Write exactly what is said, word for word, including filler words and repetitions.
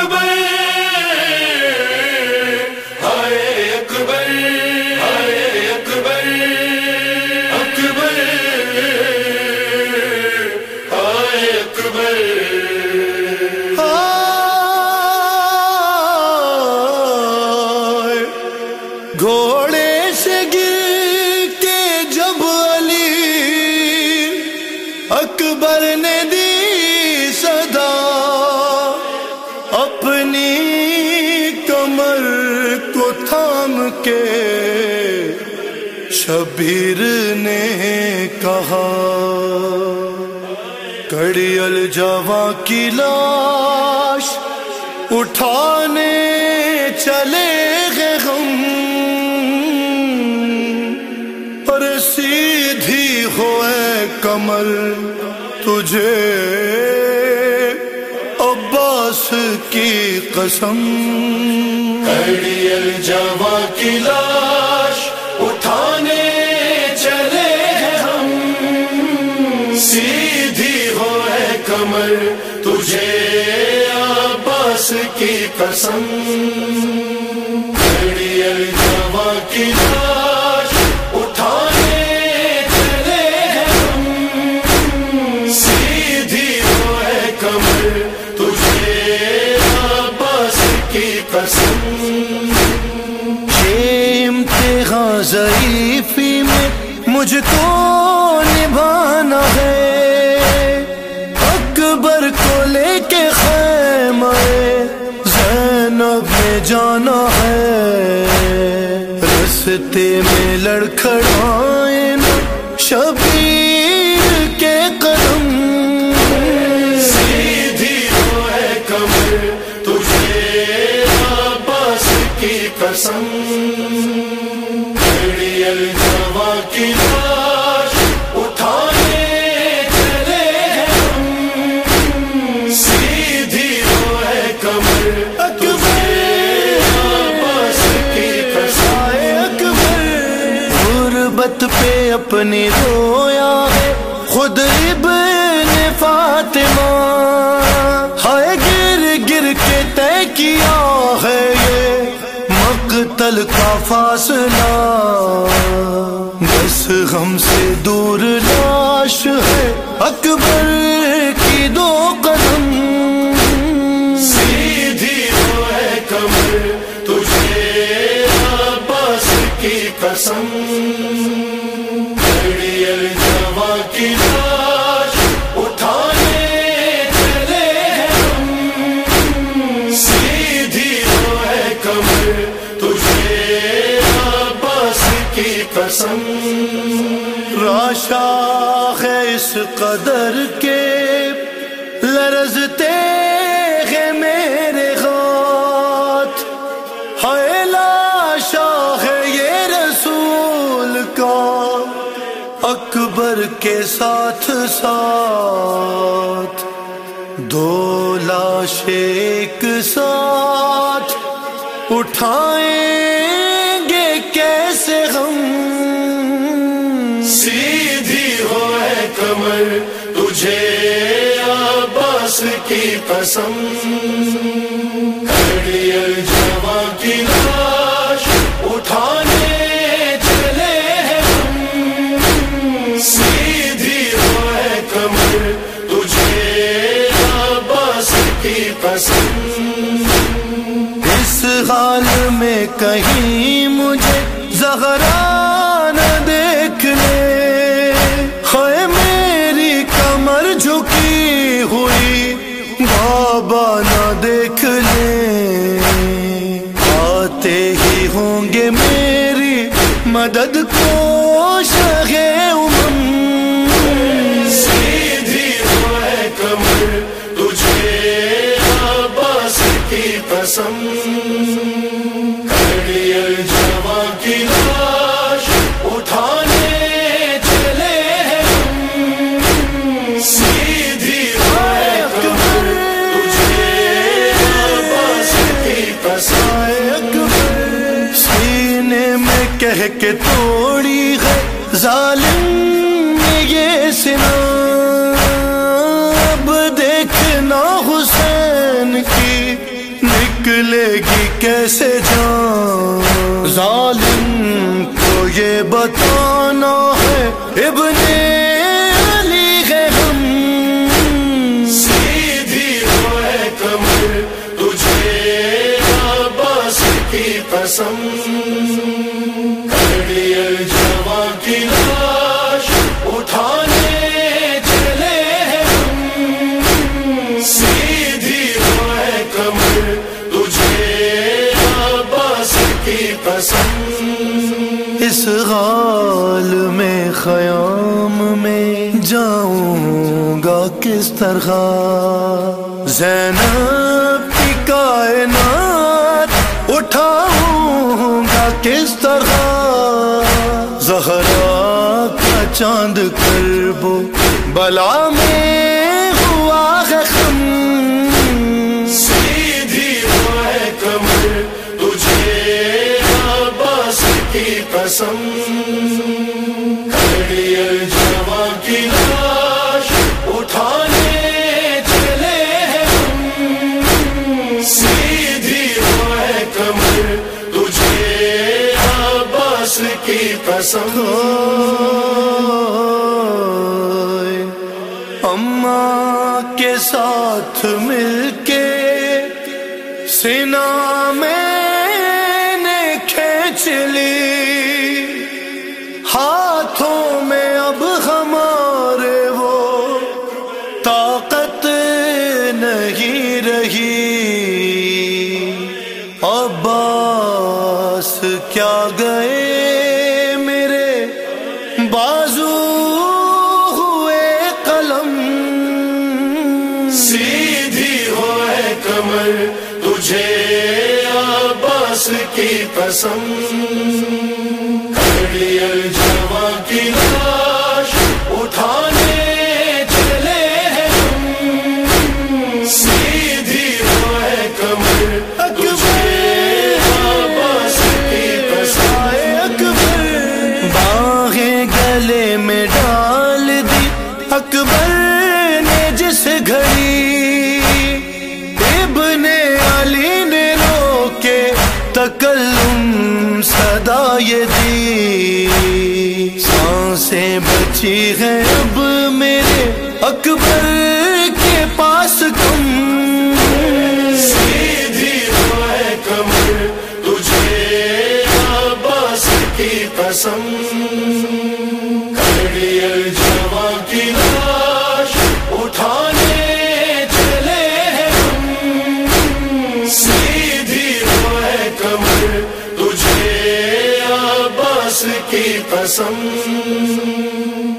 اکبر ہائے اکبر ہائے اکبر اکبر ہائے اکبر گھوڑے سے گر کے جب علی اکبر نے دی صدا اپنی کمر کو تھام کے شبیر نے کہا کڑی الجواں کی لاش اٹھانے چلے گئے ہم اور سیدھی ہوئے کمر تجھے عباس کی قسم کڑی الجواں کی لاش اٹھانے چلے ہیں ہم سیدھی ہوئے کمر تجھے عباس کی قسم کڑی الجواں کی لاش اٹھانے چلے ہیں ہم سیدھی ہوئے کمر تجھے عباس کی قسم یہ امتحان ضعیفی میں مجھ کو نبھانا ہے اکبر کو لے کے خیمہ زینب میں جانا ہے رستے میں لڑکھڑائیں نا شبیر کے قدم سیدھی ہوئے کمر تجھے عباس کی قسم کڑی الجواں کی لاش اٹھانے چلے ہیں ہم سیدھی ہوئے کمر تجھے عباس کی قسم غربت پہ اپنی رویا ہے خود ابن فاطمہ ہائے گر گر کے طے کیا ہے یہ مقتل کا فاصلہ بس غم سے دور لاش ہے اکبر کی دو قدم سیدھی ہوئے کمر تجھے عباس کی قسم کڑی الجواں کی لاش اٹھانے چلے ہیں ہم سیدھی ہوئے کمر تجھے عباس کی قسم راشا ہے اس قدر کے لرزتے ہیں میرے ہاتھ ہے لاشا ہے یہ رسول کا اکبر کے ساتھ ساتھ دو لاشیں ایک ساتھ اٹھائیں گے کیسے ہم سیدھی ہوئے کمر تجھے عباس کی قسم کڑی الجواں کی لاش اٹھانے چلے ہیں ہم سیدھی ہوئے کمر تجھے عباس کی قسم اس حال میں کہیں مجھے زہرا نہ دیکھ لے ہے میری کمر جھکی ہوئی بابا نہ دیکھ لے آتے ہی ہوں گے میری مدد کو شاہے امم سیدھی ہوئے کمر تجھے عباس کی قسم کڑی الجواں کی لاش اٹھانے چلے ہیں ہم سیدھی ہوئے کمر تجھے عباس کی قسم سینے میں کہہ کے توڑی ہے ظالم نے یہ سنا اب دیکھنا حسین کی نکلے گی کیسے جان، ظالم کو یہ بتانا ہے ابن علی ہے ہم. سیدھی ہوئے کمر تجھے عباس کی قسم، کھڑی الجواں کی لاش اٹھانے چلے ہیں ہم. سیدھی ہوئے کمر تجھے عباس کی قسم. اس حال میں خیام میں جاؤں گا کس طرح، زینب کی کائنات اٹھاؤں گا کس طرح، زہرا کا چاند کربو بلا میں ہوا ہے خم. سیدھی ہوئے کمر تجھے عباس کی قسم، کھڑی الجواں کی لاش اٹھانے چلے ہیں ہم. سیدھی ہوئے کمر تجھے عباس کی قسم. اماں کے ساتھ مل کے سینہ میں نے کھینچ لی، ہاتھوں میں اب ہمارے وہ طاقت نہیں رہی. عباس کیا گئے میرے بازو ہوئے قلم. سیدھی ہوئے کمر تجھے عباس کی قسم، کھڑی الجواں کی لاش اٹھانے چلے ہیں ہم. سیدھی ہوئے کمر تجھے عباس کی قسم. اکبر باہیں گلے میں ڈال دی اکبر نے جس گھڑی، ابن علی نے رو کے تکلم صدا یہ دی. سانسیں بچی ہیں اب میرے اکبر کے پاس کم. سیدھی ہوئے کمر تجھے عباس کی قسم، کھڑی الجواں کی لاش اٹھانے چلے ہیں ہم. سیدھی ہوئے کمر تجھے عباس کی قسم.